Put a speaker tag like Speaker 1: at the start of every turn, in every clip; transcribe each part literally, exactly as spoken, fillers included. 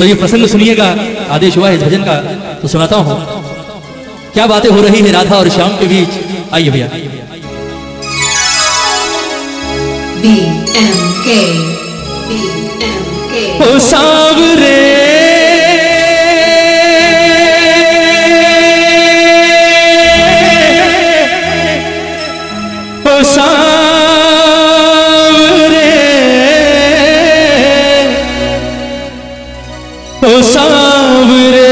Speaker 1: तो ये प्रसंग सुनिएगा, आदेश हुआ है इस भजन का तो सुनाता हूं। क्या बातें हो रही है राधा और श्याम के बीच, आइए भैया।
Speaker 2: बी एम के बी एम के
Speaker 1: ओ सांवरे ओ सांवरे ओ सांवरे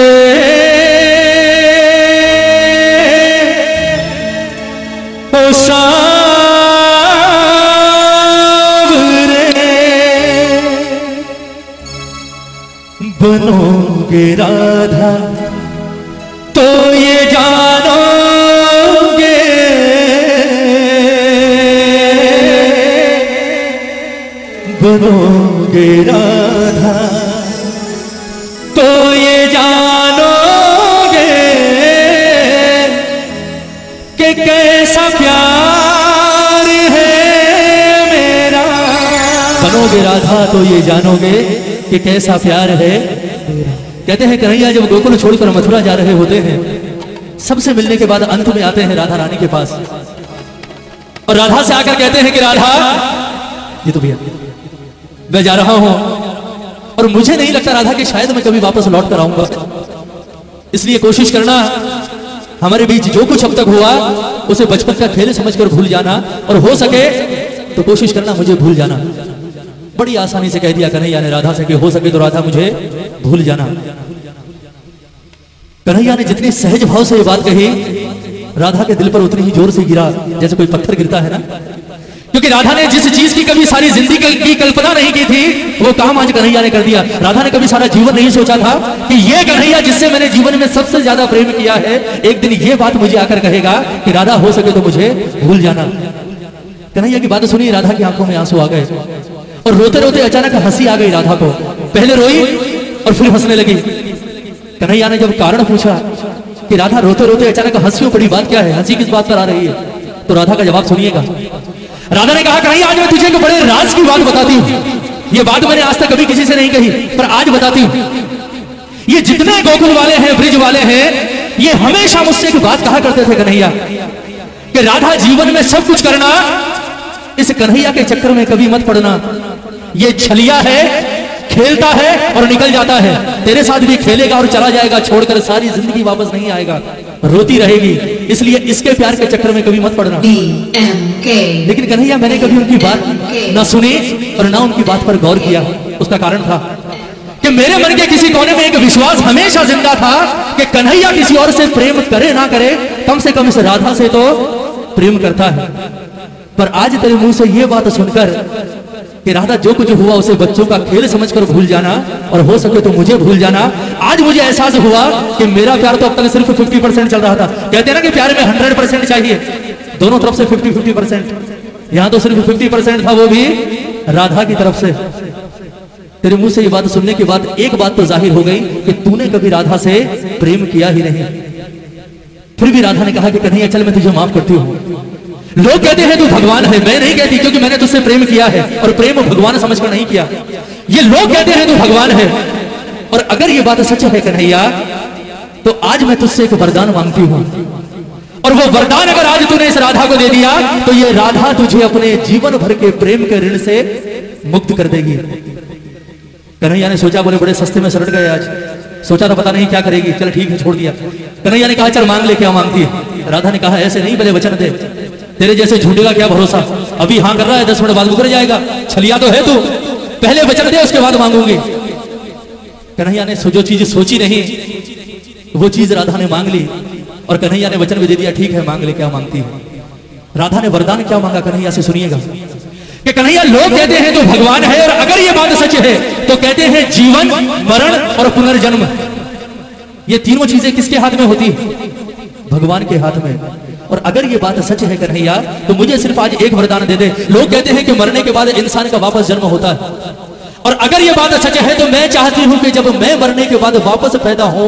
Speaker 1: ओ सांवरे बनोगे राधा तो ये जानोगे, बनोगे राधा तो ये जानोगे कि कैसा प्यार है मेरा। बनोगे राधा तो ये जानोगे कि कैसा प्यार है। कहते हैं कन्हैया जब गोकुल छोड़कर मथुरा जा रहे होते हैं, सबसे मिलने के बाद अंत में आते हैं राधा रानी के पास और राधा से आकर कहते हैं कि राधा, ये तो भैया मैं जा रहा हूं और मुझे नहीं लगता राधा कि शायद मैं कभी वापस लौट कर आऊंगा, इसलिए कोशिश करना हमारे बीच जो कुछ अब तक हुआ उसे बचपन का खेल समझकर भूल जाना और हो सके तो कोशिश करना मुझे भूल जाना। बड़ी आसानी से कह दिया कन्हैया ने राधा से कि हो सके तो राधा मुझे भूल जाना। कन्हैया ने जितनी सहज भाव से ये बात कही, राधा के दिल पर उतनी ही जोर से गिरा जैसे कोई पत्थर गिरता है ना, क्योंकि राधा ने जिस चीज की कभी सारी जिंदगी की कल्पना नहीं की थी वो काम आज कन्हैया ने कर दिया। राधा ने कभी सारा जीवन नहीं सोचा था कि ये कन्हैया जिससे मैंने जीवन में सबसे ज्यादा प्रेम किया है, एक दिन ये बात मुझे आकर कहेगा कि राधा हो सके तो मुझे भूल जाना। कन्हैया की बात सुनी, राधा की आंखों में आंसू आ गए और रोते रोते अचानक हंसी आ गई राधा को। पहले रोई और फिर हंसने लगी। कन्हैया ने जब कारण पूछा कि राधा रोते रोते अचानक हंसी पड़ी, बात क्या है, हंसी किस बात पर आ रही है, तो राधा का जवाब सुनिएगा। राधा ने कहा कन्हैया आज मैं तुझे एक बड़े राज की बात बताती हूँ, ये बात मैंने आज तक कभी किसी से नहीं कही पर आज बताती हूँ। ये जितने गोकुल वाले हैं, ब्रिज वाले हैं, ये हमेशा मुझसे एक बात कहा करते थे कन्हैया कि राधा जीवन में सब कुछ करना, इस कन्हैया के चक्कर में कभी मत पड़ना। ये छलिया है, खेलता है और निकल जाता है, तेरे साथ भी खेलेगा और चला जाएगा, छोड़कर सारी जिंदगी वापस नहीं आएगा, रोती रहेगी, इसलिए इसके प्यार के चक्कर में कभी मत पड़ना। लेकिन कन्हैया मैंने कभी उनकी बात ना सुनी और ना उनकी बात पर गौर किया। उसका कारण था कि मेरे मन के किसी कोने में एक विश्वास हमेशा जिंदा था कि कन्हैया किसी और से प्रेम करे ना करे, कम से कम इस राधा से तो प्रेम करता है। पर आज तेरे मुंह से ये बात सुनकर कि राधा जो कुछ हुआ उसे बच्चों का खेल समझकर भूल जाना और हो सके तो मुझे भूल जाना, आज मुझे एहसास हुआ कि मेरा प्यार तो अब तक सिर्फ पचास परसेंट चल रहा था। कहते हैं ना कि प्यार में सौ परसेंट चाहिए, दोनों तरफ से पचास पचास परसेंट, यहां तो सिर्फ पचास परसेंट था, वो भी राधा की तरफ से। तेरे मुंह से ये बात सुनने के बाद एक बात तो जाहिर हो गई कि तूने कभी राधा से प्रेम किया ही नहीं। फिर भी राधा ने कहा कि कन्हैया चल मैं तुझे माफ करती हूँ। लोग कहते हैं तू भगवान है, मैं नहीं कहती क्योंकि मैंने तुझसे प्रेम किया है और प्रेम भगवान समझकर नहीं किया। ये लोग कहते हैं तू भगवान है, और अगर ये बात सच है कन्हैया तो आज मैं तुझसे एक वरदान मांगती हूँ, और वो वरदान अगर आज तूने इस राधा को दे दिया तो ये राधा तुझे अपने जीवन भर के प्रेम के ऋण से मुक्त कर देगी। कन्हैया ने सोचा, बोले बड़े सस्ते में सलट गए आज, सोचा था पता नहीं क्या करेगी, चल ठीक है छोड़ दिया। कन्हैया ने कहा चल मांग ले, क्या मांगती है। राधा ने कहा ऐसे नहीं, पहले वचन दे, तेरे जैसे झूठे का क्या भरोसा, अभी हाँ कर रहा है दस मिनट बाद मुकर जाएगा, छलिया तो है तू, पहले वचन दे उसके बाद मांगूंगी। कन्हैया ने जो चीज सोची नहीं वो चीज राधा ने मांग ली और कन्हैया ने वचन भी दे दिया, ठीक है मांग ले, क्या मांगती है। राधा ने वरदान क्या मांगा कन्हैया से सुनिएगा कि कन्हैया लोग कहते हैं तो भगवान है, और अगर ये बात सच है तो कहते हैं जीवन, मरण और पुनर्जन्म, ये तीनों चीजें किसके हाथ में होती है, भगवान के हाथ में। और अगर ये बात सच है कन्हैया तो मुझे सिर्फ आज एक वरदान दे दे। लोग कहते हैं कि मरने के बाद इंसान का वापस जन्म होता है, और अगर ये बात सच है तो मैं चाहती हूं कि जब मैं मरने के बाद वापस पैदा हूं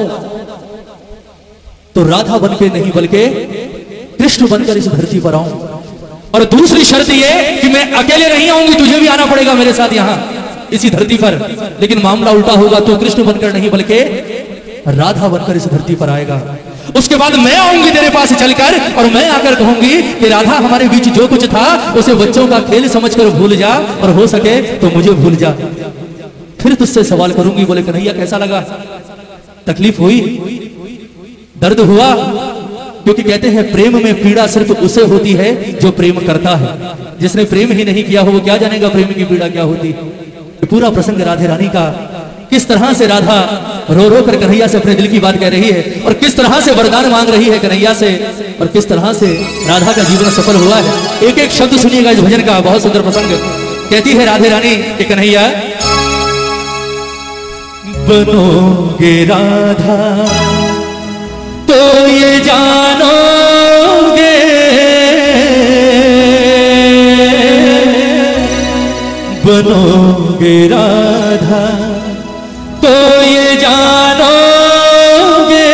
Speaker 1: तो राधा बनके नहीं बल्कि कृष्ण बनकर इस धरती पर आऊं। और दूसरी शर्त ये कि मैं अकेले नहीं आऊंगी, तुझे भी आना पड़ेगा मेरे साथ यहां। इसी धरती पर, लेकिन मामला उल्टा होगा तो कृष्ण बनकर नहीं बल्कि राधा बनकर इस धरती पर आएगा। उसके बाद मैं आऊंगी तेरे पास चलकर और मैं आकर कहूंगी कि राधा हमारे बीच जो कुछ था उसे बच्चों का खेल समझकर भूल जा और हो सके तो मुझे भूल जा। फिर तुझसे सवाल करूंगी, बोले कन्हैया कैसा लगा, तकलीफ हुई, दर्द हुआ? क्योंकि कहते हैं प्रेम में पीड़ा सिर्फ उसे होती है जो प्रेम करता है। जिसने प्रेम ही नहीं किया हो वो क्या जानेगा प्रेम की पीड़ा क्या होती। पूरा प्रसंग राधे रानी का, किस तरह से राधा रो रो कर कन्हैया से अपने दिल की बात कह रही है और किस तरह से वरदान मांग रही है कन्हैया से और किस तरह से राधा का जीवन सफल हुआ है। एक एक शब्द सुनिएगा इस भजन का, बहुत सुंदर प्रसंग। कहती है राधे रानी कि कन्हैया बनोगे राधा तो ये जानोगे, बनोगे राधा तो ये जानोगे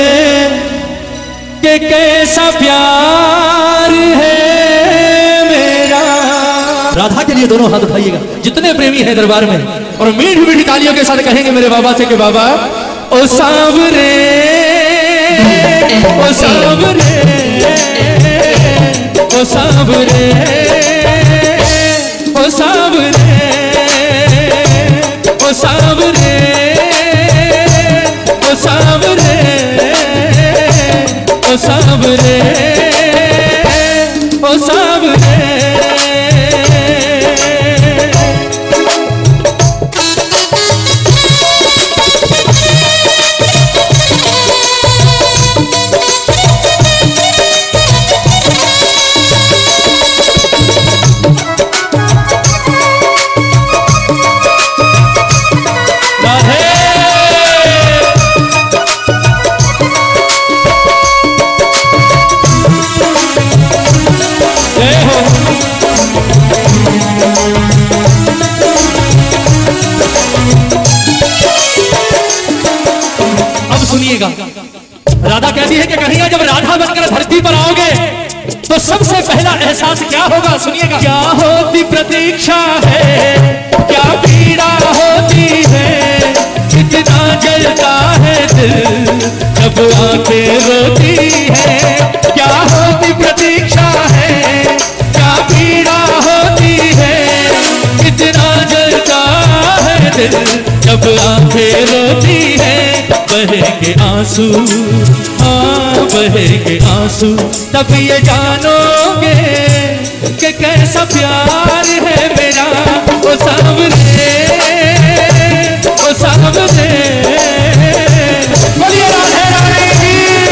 Speaker 1: कि कैसा प्यार है मेरा। राधा के लिए दोनों हाथ उठाइएगा जितने प्रेमी हैं दरबार में और मीठी मीठी तालियों के साथ कहेंगे मेरे बाबा से कि बाबा ओ सांवरे, ओ सांवरे, ओ सांवरे, ओ सांवरे, ओ सांवरे, ओ सांवरे, ओ सांवरे, ओ सांवरे। राधा कहती है कि कन्हैया जब राधा बनकर धरती पर आओगे तो सबसे पहला एहसास क्या होगा, सुनिएगा। क्या होती प्रतीक्षा है, क्या पीड़ा होती है, कितना जलता है दिल जब आंखें रोती है। क्या होती प्रतीक्षा है, क्या पीड़ा होती है, कितना जलता है दिल जब आंखें रोती है। बहेंगे आंसू, हाँ बहेंगे आंसू, तब ये जानोगे कि कैसा प्यार है मेरा। ओ सांवरे, ओ सांवरे, बोलिए राधे रानी की।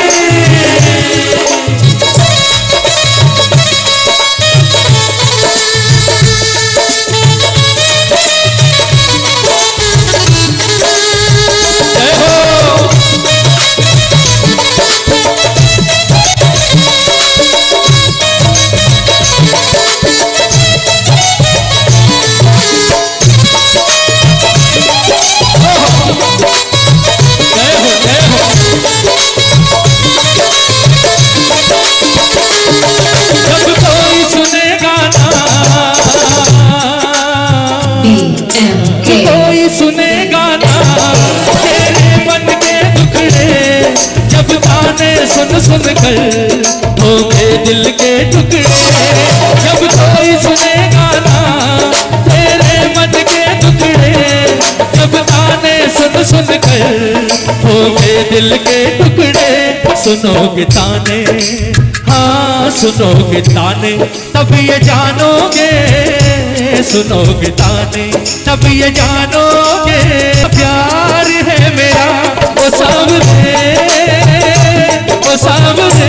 Speaker 1: कोई सुनेगा ना तेरे मन के दुखड़े, जब गाने सुन सुन कर होंगे दिल के टुकड़े। जब कोई सुनेगा ना तेरे मन के दुखड़े, जब गाने सुन सुन कर होंगे दिल के टुकड़े। सुनोगे ताने, हाँ सुनोगे ताने, तब ये जानोगे, सुनोगे ताने तब ये जानोगे प्यार है मेरा। ओ सांवरे, ओ सांवरे,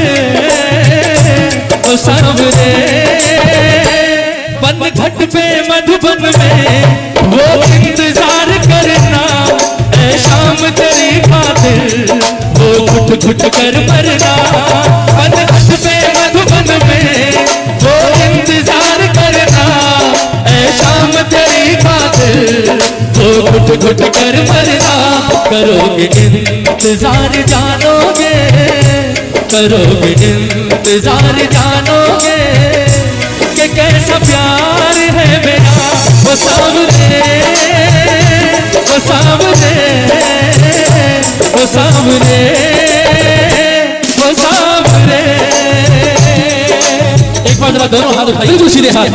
Speaker 1: ओ सांवरे। बन घट पे मधुबन में वो इंतजार करना, ऐ शाम तेरी खातिर वो घुट घुट कर मरना। बन घट पे मधुबन में वो इंतजार करना, शाम तेरी खातिर वो घुट घुट कर मरना। करोगे इंतजार जानोगे, करोगे इंतजार जानोगे कि कैसा प्यार है मेरा वो सामने, वो सामने, वो सामने, वो सामने। एक बार जरा दोनों हाथ उठाइए, बिल्कुल सीधे हाथ।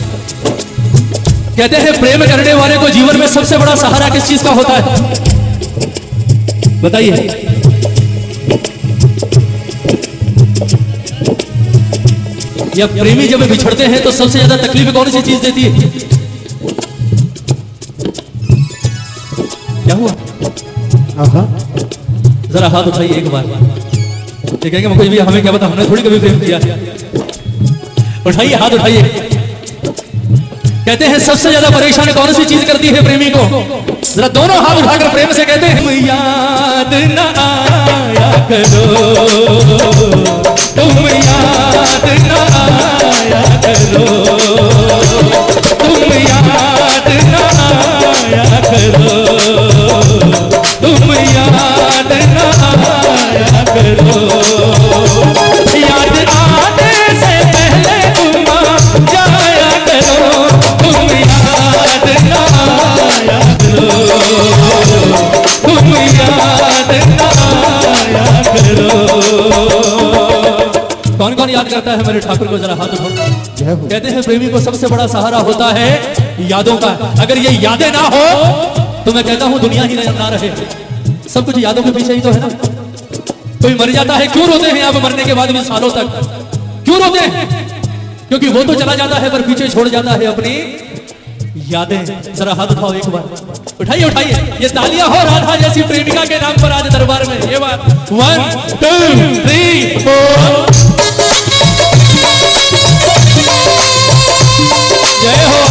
Speaker 1: कहते हैं प्रेम करने वाले को जीवन में सबसे बड़ा सहारा किस चीज का होता है? बताइए। या प्रेमी जब बिछड़ते हैं तो सबसे ज्यादा तकलीफ कौन सी चीज देती है? क्या हुआ? जरा हाथ उठाइए एक बार। ये कहेंगे मुझे भी, हमें क्या पता, हमने थोड़ी कभी प्रेम किया। उठाइए हाथ उठाइए। कहते हैं सबसे ज्यादा परेशान कौन सी चीज करती है प्रेमी को? जरा दोनों हाथ उठाकर प्रेम से कहते हैं, याद न आया करो, तुम याद न आया करो, तुम याद न आया करो, तुम याद न आया करो, याद आने से पहले तुम जाया करो, तुम याद न आया करो, तुम याद न आया करो। कौन कौन याद करता है मेरे ठाकुर को? जरा हाथ उठाओ। कहते हैं प्रेमी को सबसे बड़ा सहारा होता है यादों का। अगर ये यादें ना हो तो मैं कहता हूं दुनिया ही ना रहे। सब कुछ यादों के पीछे ही तो है ना। कोई मर जाता है, क्यों रोते हैं आप मरने के बाद भी सालों तक? क्यों रोते हैं? क्योंकि वो तो चला जाता है पर पीछे छोड़ जाता है अपनी यादें। जरा हाथ उठाओ एक बार, उठाइए उठाइए। ये तालियां हो राधा जैसी प्रेमिका के नाम पर आज दरबार में। ये बात वन टू थ्री फोर। जय हो।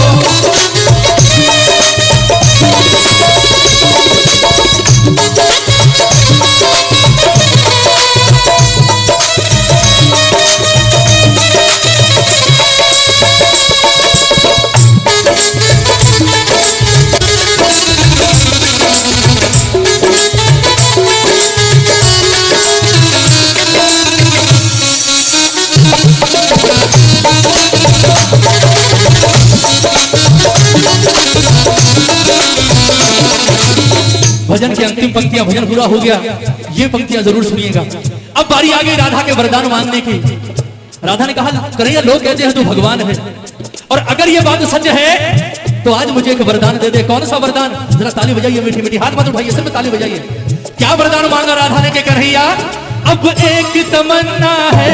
Speaker 1: भजन की अंतिम पंक्तियां, भजन पूरा हो गया, ये पंक्तियां जरूर सुनिएगा। अब बारी आ गई राधा के वरदान मांगने की। राधा ने कहा, कन्हैया लोग कहते हैं तू भगवान है, और अगर ये बात सच है तो आज मुझे एक वरदान दे दे। कौन सा वरदान? जरा ताली बजाइए मीठी मीठी, हाथ मत उठाइए, सिर्फ ताली बजाइए। क्या वरदान मांगा राधा ने? के कन्हैया अब एक तमन्ना है,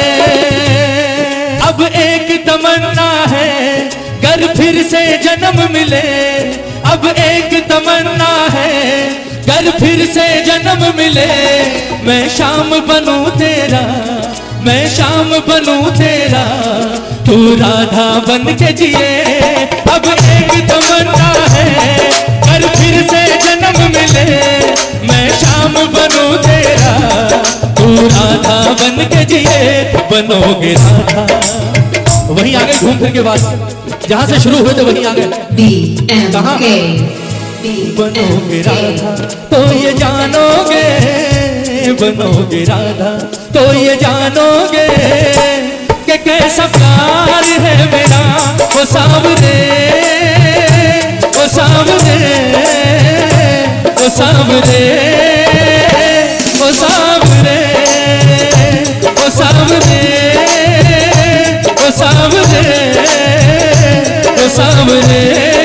Speaker 1: अब एक तमन्ना है, कर फिर से जन्म मिले। अब एक तमन्ना है, कर फिर से जन्म मिले। मैं शाम बनूं तेरा, मैं शाम बनूं तेरा, तू राधा बन के जिए। अब एक तमन्ना है, कर फिर से जन्म मिले। मैं शाम बनूं तेरा, तू राधा बन के जिए। बनोगे राधा। वहीं आ गए घूम फिर के बाद, जहां से शुरू हुए थे वहीं आ गए। कहाँ? बनोगे राधा तो ये जानोगे, बनोगे राधा तो ये जानोगे कि कैसा प्यार है मेरा वो सामने, वो सामने, वो सामने, वो सामने, वो सामने, वो सामने, वो सामने,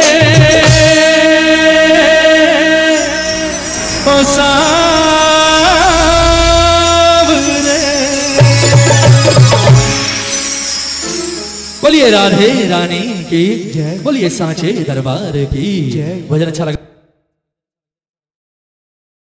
Speaker 1: वो सामने। बोलिए राधे रानी की जय, बोलिए सांचे दरबार की जय। भजन अच्छा लगा।